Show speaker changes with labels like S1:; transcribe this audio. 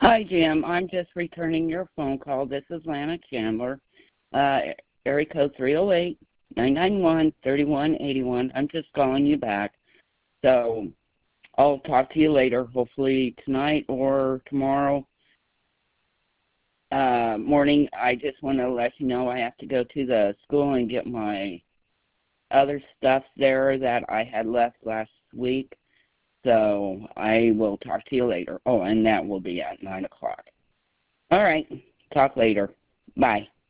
S1: Hi, Jim. I'm just returning your phone call. This is Lana Chandler, area code 308-991-3181. I'm just calling you back. So I'll talk to you later, hopefully tonight or tomorrow morning. I just want to let you know I have to go to the school and get my other stuff there that I had left last week. So I will talk to you later. Oh, and that will be at 9 o'clock. All right. Talk later. Bye.